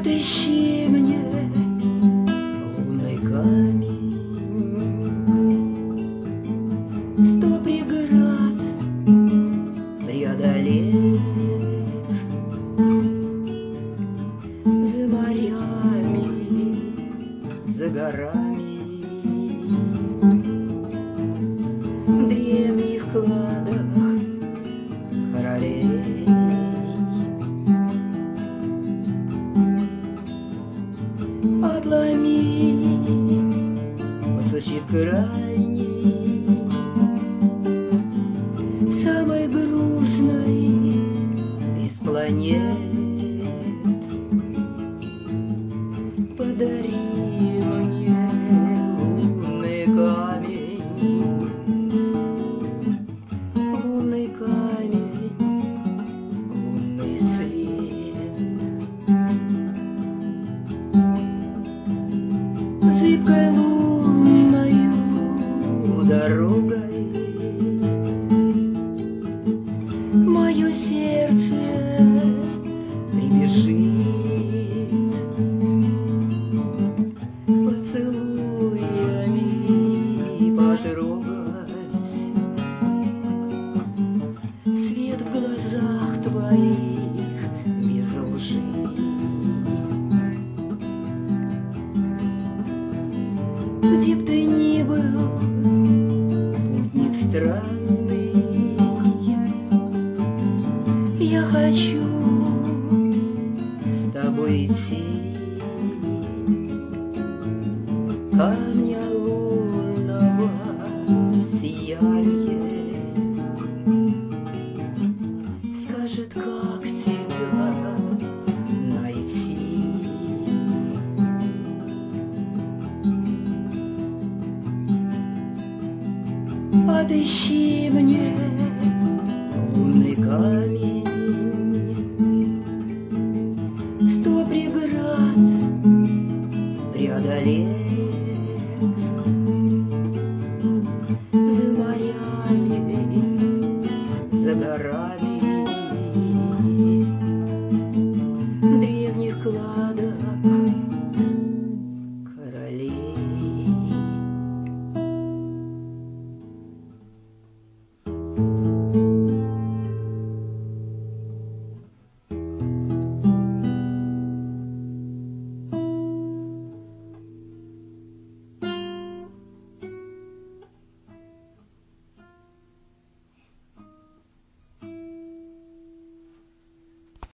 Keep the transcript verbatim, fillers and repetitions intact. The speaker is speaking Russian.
Отыщи мне лунный камень, сто преград преодолев, за морями, за горами, в древних кладах королей. Отломи кусочек крайний, самой грустной из планет. Подари мне лунный камень, лунный камень, лунный свет. Зыбкой лунною дорогой мое сердце прибежит, поцелуями потрогать свет в глазах твоих без лжи. Где б ты ни был, путник странный, я хочу с тобой идти. Камня лунного сияние скажет, как тебя найти. Отыщи мне лунный камень, сто преград преодолев, за морями, за горами,